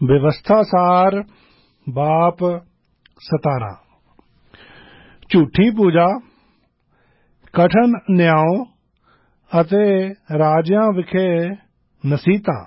ਵਿਵਸਥਾ ਸਾਰ ਬਾਪ 17। ਝੂਠੀ ਪੂਜਾ, ਕਠਨ ਨਿਆਉ ਅਤੇ ਰਾਜਿਆਂ ਵਿਖੇ ਨਸੀਹਤਾਂ।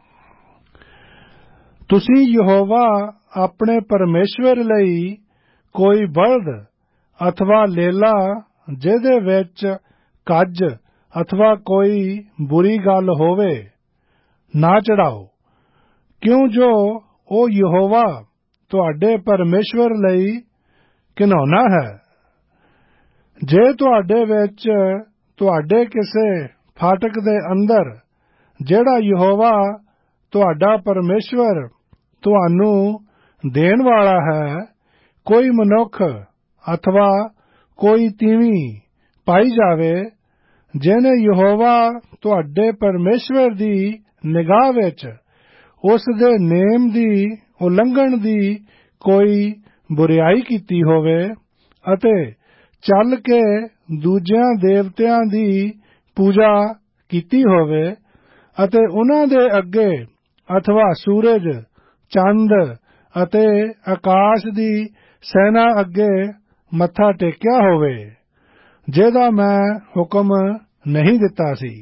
ਤੁਸੀਂ ਯਹੋਵਾ ਆਪਣੇ ਪਰਮੇਸ਼ਵਰ ਲਈ ਕੋਈ ਬਲਦ ਅਥਵਾ ਲੇਲਾ ਜਿਹਦੇ ਵਿੱਚ ਕੱਜ ਅਥਵਾ ਕੋਈ ਬੁਰੀ ਗੱਲ ਹੋਵੇ ਨਾ ਚੜਾਓ, ਕਿਉਂ ਜੋ ਉਹ ਯਹੋਵਾ ਤੁਹਾਡੇ ਪਰਮੇਸ਼ਵਰ ਲਈ ਘਿਨਾਉਣਾ ਹੈ। ਜੇ ਤੁਹਾਡੇ ਵਿੱਚ ਤੁਹਾਡੇ ਕਿਸੇ ਫਾਟਕ ਦੇ ਅੰਦਰ, ਜਿਹੜਾ ਯਹੋਵਾ ਤੁਹਾਡਾ ਪਰਮੇਸ਼ਵਰ ਤੁਹਾਨੂੰ ਦੇਣ ਵਾਲਾ ਹੈ, ਕੋਈ ਮਨੁੱਖ ਅਥਵਾ ਕੋਈ ਤੀਵੀਂ ਪਾਈ ਜਾਵੇ, ਜਿਹਨੇ ਯਹੋਵਾ ਤੁਹਾਡੇ ਪਰਮੇਸ਼ਵਰ ਦੀ ਨਿਗਾਹ ਵਿੱਚ ਉਸ ਦੇ ਨੇਮ ਦੀ ਉਲੰਘਣ ਦੀ ਕੋਈ ਬੁਰਿਆਈ ਕੀਤੀ ਹੋਵੇ ਅਤੇ ਚੱਲ ਕੇ ਦੂਜਿਆਂ ਦੇਵਤਿਆਂ ਦੀ ਪੂਜਾ ਕੀਤੀ ਹੋਵੇ ਅਤੇ ਉਨ੍ਹਾਂ ਦੇ ਅੱਗੇ ਅਥਵਾ ਸੂਰਜ, ਚੰਦ ਅਤੇ ਆਕਾਸ਼ ਦੀ ਸੈਨਾ ਅੱਗੇ ਮੱਥਾ ਟੇਕਿਆ ਹੋਵੇ, ਜਿਹਦਾ ਮੈਂ ਹੁਕਮ ਨਹੀਂ ਦਿੱਤਾ ਸੀ।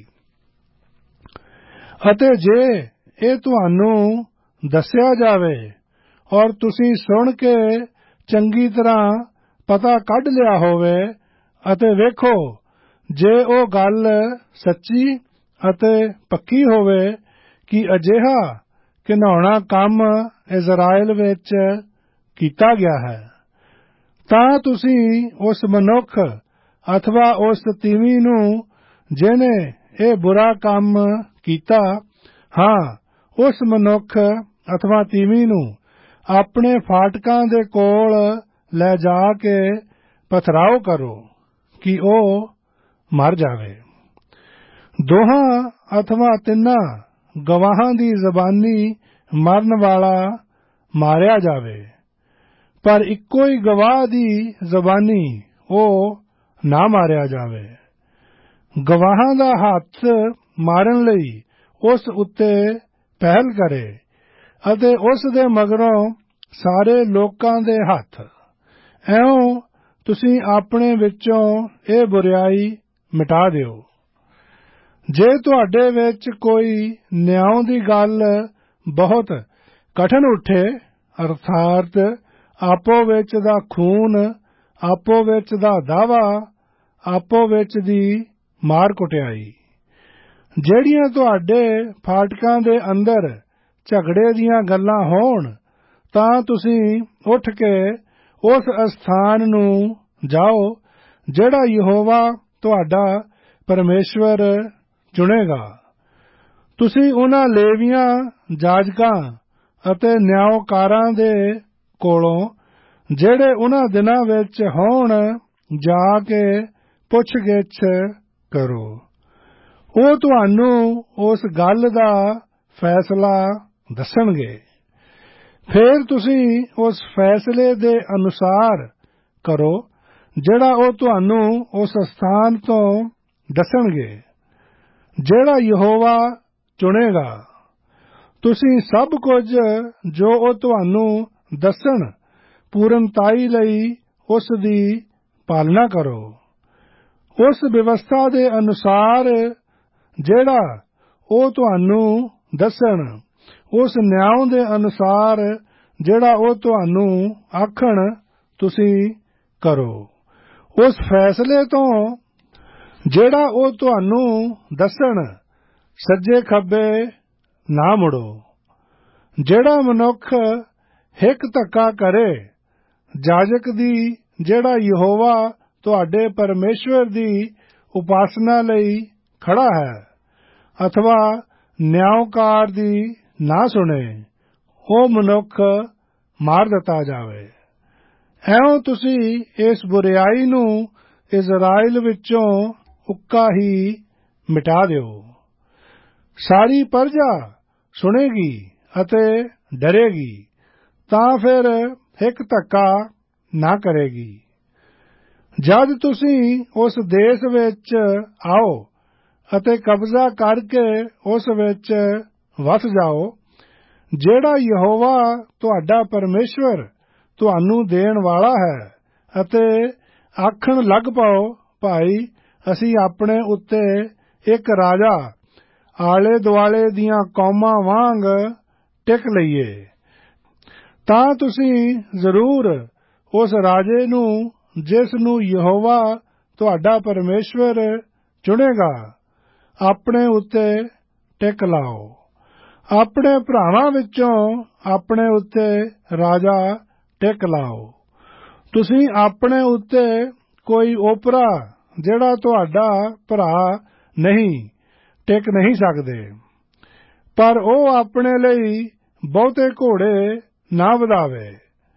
ਅਤੇ ਜੇ ਇਹ ਤੁਹਾਨੂੰ ਦੱਸਿਆ ਜਾਵੇ ਔਰ ਤੁਸੀਂ ਸੁਣ ਕੇ ਚੰਗੀ ਤਰ੍ਹਾਂ ਪਤਾ ਕੱਢ ਲਿਆ ਹੋਵੇ ਅਤੇ ਵੇਖੋ, ਜੇ ਉਹ ਗੱਲ ਸੱਚੀ ਅਤੇ ਪੱਕੀ ਹੋਵੇ ਕਿ ਅਜਿਹਾ ਘਿਨਾਉਣਾ ਕੰਮ ਇਜ਼ਰਾਇਲ ਵਿੱਚ ਕੀਤਾ ਗਿਆ ਹੈ, ਤਾਂ ਤੁਸੀਂ ਉਸ ਮਨੁੱਖ ਅਥਵਾ ਉਸ ਤੀਵੀਂ ਨੂੰ ਜਿਹਨੇ ਇਹ ਬੁਰਾ ਕੰਮ ਕੀਤਾ, ਹਾਂ, ਉਸ ਮਨੁੱਖ ਅਥਵਾ ਤੀਵੀਂ ਨੂੰ ਆਪਣੇ ਫਾਟਕਾਂ ਦੇ ਕੋਲ ਲੈ ਜਾ ਕੇ ਪਥਰਾਓ ਕਰੋ ਕਿ ਉਹ ਮਰ ਜਾਵੇ। ਦੋਹਾਂ ਅਥਵਾ ਤਿੰਨਾਂ ਗਵਾਹਾਂ ਦੀ ਜ਼ਬਾਨੀ ਮਰਨ ਵਾਲਾ ਮਾਰਿਆ ਜਾਵੇ, ਪਰ ਇੱਕੋ ਹੀ ਗਵਾਹ ਦੀ ਜ਼ਬਾਨੀ ਉਹ ਨਾ ਮਾਰਿਆ ਜਾਵੇ। ਗਵਾਹਾਂ ਦਾ ਹੱਥ ਮਾਰਨ ਲਈ ਉਸ ਉੱਤੇ ਪਹਿਲ ਕਰੇ ਅਤੇ ਉਸ ਦੇ ਮਗਰੋਂ ਸਾਰੇ ਲੋਕਾਂ ਦੇ ਹੱਥ। ਇਉਂ ਤੁਸੀਂ ਆਪਣੇ ਵਿੱਚੋਂ ਇਹ ਬੁਰਿਆਈ ਮਿਟਾ ਦਿਓ। ਜੇ ਤੁਹਾਡੇ ਵਿੱਚ ਕੋਈ ਨਿਆਂ ਦੀ ਗੱਲ ਬਹੁਤ ਕਠਨ ਉੱਠੇ, ਅਰਥਾਤ ਆਪੋ ਵਿੱਚ ਦਾ ਖੂਨ, ਆਪੋ ਵਿੱਚ ਦਾ ਦਾਵਾ, ਆਪੋ ਵਿੱਚ ਦੀ ਮਾਰ ਕੁਟਿਆਈ, ਜਿਹੜੀਆਂ ਤੁਹਾਡੇ ਫਾਟਕਾਂ ਦੇ ਅੰਦਰ ਝਗੜੇ ਦੀਆਂ ਗੱਲਾਂ ਹੋਣ, ਤਾਂ ਤੁਸੀਂ ਉੱਠ ਕੇ ਉਸ ਅਸਥਾਨ ਨੂੰ ਜਾਓ ਜਿਹੜਾ ਯਹੋਵਾ ਤੁਹਾਡਾ ਪਰਮੇਸ਼ਵਰ ਚੁਣੇਗਾ। ਤੁਸੀਂ ਉਹਨਾਂ ਲੇਵੀਆਂ, ਜਾਜਕਾਂ ਅਤੇ ਨਿਆਂਕਾਰਾਂ ਦੇ ਕੋਲੋਂ, ਜਿਹੜੇ ਉਹਨਾਂ ਦਿਨਾਂ ਵਿੱਚ ਹੋਣ, ਜਾ ਕੇ ਪੁੱਛ-ਗਿੱਛ ਕਰੋ। ਉਹ ਤੁਹਾਨੂੰ ਉਸ ਗੱਲ ਦਾ ਫੈਸਲਾ ਦੱਸਣਗੇ। ਫਿਰ ਤੁਸੀਂ ਉਸ ਫੈਸਲੇ ਦੇ ਅਨੁਸਾਰ ਕਰੋ ਜਿਹੜਾ ਉਹ ਤੁਹਾਨੂੰ ਉਸ ਸਥਾਨ ਤੋਂ ਦੱਸਣਗੇ, ਜਿਹੜਾ ਯਹੋਵਾ ਚੁਣੇਗਾ। ਤੁਸੀਂ ਸਭ ਕੁਝ ਜੋ ਉਹ ਤੁਹਾਨੂੰ ਦੱਸਣ, ਪੂਰਨਤਾਈ ਲਈ ਉਸ ਦੀ ਪਾਲਣਾ ਕਰੋ। ਉਸ ਵਿਵਸਥਾ ਦੇ ਅਨੁਸਾਰ ਜਿਹੜਾ ਉਹ ਤੁਹਾਨੂੰ ਦੱਸਣ, ਉਸ ਨਿਆਂ ਦੇ ਅਨੁਸਾਰ ਜਿਹੜਾ ਉਹ ਤੁਹਾਨੂੰ ਆਖਣ, ਤੁਸੀਂ ਕਰੋ। ਉਸ ਫੈਸਲੇ ਤੋਂ ਜਿਹੜਾ ਉਹ ਤੁਹਾਨੂੰ ਦੱਸਣ, ਸੱਜੇ ਖੱਬੇ ਨਾ ਮੁੜੋ। ਜਿਹੜਾ ਮਨੁੱਖ ਹਿੱਕ ਧੱਕਾ ਕਰੇ ਜਾਜਕ ਦੀ, ਜਿਹੜਾ ਯਹੋਵਾ ਤੁਹਾਡੇ ਪਰਮੇਸ਼ਵਰ ਦੀ ਉਪਾਸਨਾ ਲਈ ਖੜਾ ਹੈ, ਅਥਵਾ ਨਿਆਂਕਾਰ ਦੀ ਨਾ ਸੁਣੇ, ਉਹ ਮਨੁੱਖ ਮਾਰ ਦਿੱਤਾ ਜਾਵੇ। ਇਉਂ ਤੁਸੀਂ ਇਸ ਬੁਰਿਆਈ ਨੂੰ ਇਜ਼ਰਾਇਲ ਵਿੱਚੋਂ ਉੱਕਾ ਹੀ ਮਿਟਾ ਦਿਓ। ਸਾਰੀ ਪਰਜਾ ਸੁਣੇਗੀ ਅਤੇ ਡਰੇਗੀ, ਤਾਂ ਫਿਰ ਹਿੱਕ ਧੱਕਾ ਨਾ ਕਰੇਗੀ। ਜਦ ਤੁਸੀਂ ਉਸ ਦੇਸ਼ ਵਿੱਚ ਆਓ ਅਤੇ ਕਬਜ਼ਾ ਕਰਕੇ ਉਸ ਵਿੱਚ ਵਸ ਜਾਓ, ਜਿਹੜਾ ਯਹੋਵਾ ਤੁਹਾਡਾ ਪਰਮੇਸ਼ਵਰ ਤੁਹਾਨੂੰ ਦੇਣ ਵਾਲਾ ਹੈ ਅਤੇ ਆਖਣ ਲੱਗ ਪਾਓ, ਭਾਈ ਅਸੀਂ ਆਪਣੇ ਉੱਤੇ ਇੱਕ ਰਾਜਾ ਆਲੇ ਦੁਆਲੇ ਦੀਆਂ ਕੌਮਾਂ ਵਾਂਗ ਟਿਕ ਲਈਏ, ਤਾਂ ਤੁਸੀਂ ਜ਼ਰੂਰ ਉਸ ਰਾਜੇ ਨੂੰ ਜਿਸ ਨੂੰ ਯਹੋਵਾ ਤੁਹਾਡਾ ਪਰਮੇਸ਼ਵਰ ਚੁਣੇਗਾ ਆਪਣੇ ਉੱਤੇ ਟਿਕ ਲਾਓ। ਆਪਣੇ ਭਰਾਵਾਂ ਵਿੱਚੋਂ ਆਪਣੇ ਉੱਤੇ ਰਾਜਾ ਟਿਕ ਲਾਓ। ਤੁਸੀਂ ਆਪਣੇ ਉੱਤੇ ਕੋਈ ਓਪਰਾ ਜਿਹੜਾ ਤੁਹਾਡਾ ਭਰਾ ਨਹੀਂ ਟਿਕ ਨਹੀਂ ਸਕਦੇ, ਪਰ ਉਹ ਆਪਣੇ ਲਈ ਬਹੁਤੇ ਘੋੜੇ ਨਾ ਵਧਾਵੇ,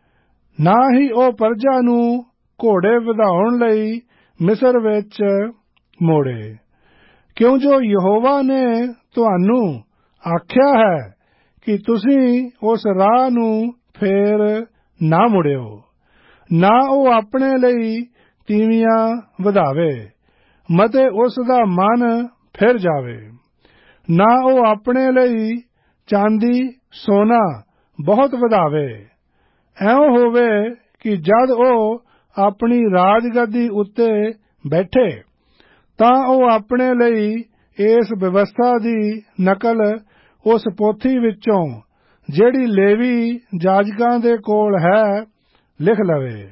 ਨਾ ਹੀ ਉਹ ਪਰਜਾ ਨੂੰ ਘੋੜੇ ਵਧਾਉਣ ਲਈ ਮਿਸਰ ਵਿੱਚ ਮੋੜੇ, ਕਿਉਂ ਜੋ ਯਹੋਵਾ ਨੇ ਤੁਹਾਨੂੰ ਆਖਿਆ ਹੈ ਕਿ ਤੁਸੀਂ ਉਸ ਰਾਹ ਨੂੰ ਫੇਰ ਨਾ ਮੁੜਿਓ। ਨਾ ਉਹ ਆਪਣੇ ਲਈ ਤੀਵੀਆਂ ਵਧਾਵੇ ਮਤੇ ਉਸ ਦਾ ਮਨ ਫਿਰ ਜਾਵੇ, ਨਾ ਉਹ ਆਪਣੇ ਲਈ ਚਾਂਦੀ ਸੋਨਾ ਬਹੁਤ ਵਧਾਵੇ। ਐਉਂ ਹੋਵੇ ਕਿ ਜਦ ਉਹ ਆਪਣੀ ਰਾਜਗੱਦੀ ਉੱਤੇ ਬੈਠੇ ਤਾਂ ਉਹ ਆਪਣੇ ਲਈ ਇਸ ਵਿਵਸਥਾ ਦੀ ਨਕਲ ਉਸ ਪੋਥੀ ਵਿੱਚੋਂ ਜਿਹੜੀ ਲੇਵੀ ਜਾਜਕਾਂ ਦੇ ਕੋਲ ਹੈ ਲਿਖ ਲਵੇ।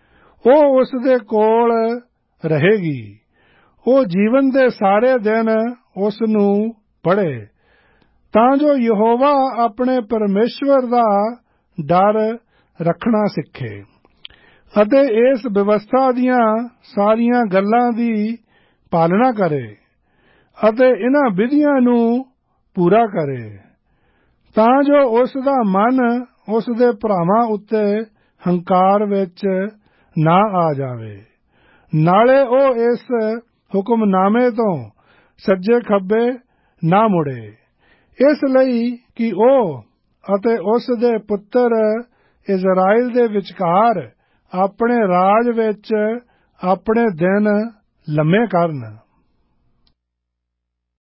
ਉਹ ਉਸ ਦੇ ਕੋਲ ਰਹੇਗੀ, ਉਹ ਜੀਵਨ ਦੇ ਸਾਰੇ ਦਿਨ ਉਸ ਨੂੰ ਪੜ੍ਹੇ, ਤਾਂ ਜੋ ਯਹੋਵਾ ਆਪਣੇ ਪਰਮੇਸ਼ਵਰ ਦਾ ਡਰ ਰੱਖਣਾ ਸਿੱਖੇ ਅਤੇ ਇਸ ਵਿਵਸਥਾ ਦੀਆਂ ਸਾਰੀਆਂ ਗੱਲਾਂ ਦੀ ਪਾਲਣਾ ਕਰੇ ਅਤੇ ਇਹਨਾਂ ਵਿਧੀਆਂ ਨੂੰ ਪੂਰਾ ਕਰੇ, ਤਾਂ ਜੋ ਉਸ ਦਾ ਮਨ ਉਸ ਦੇ ਭਰਾਵਾਂ ਉੱਤੇ ਹੰਕਾਰ ਵਿੱਚ ਨਾ ਆ ਜਾਵੇ, ਨਾਲੇ ਉਹ ਇਸ ਹੁਕਮਨਾਮੇ ਤੋਂ ਸੱਜੇ ਖੱਬੇ ਨਾ ਮੁੜੇ, ਇਸ ਲਈ ਕਿ ਉਹ ਅਤੇ ਉਸ ਦੇ ਪੁੱਤਰ ਇਜ਼ਰਾਈਲ ਦੇ ਵਿਚਕਾਰ ਆਪਣੇ ਰਾਜ ਵਿੱਚ ਆਪਣੇ ਦਿਨ ਲੰਮੇ ਕਰਨ।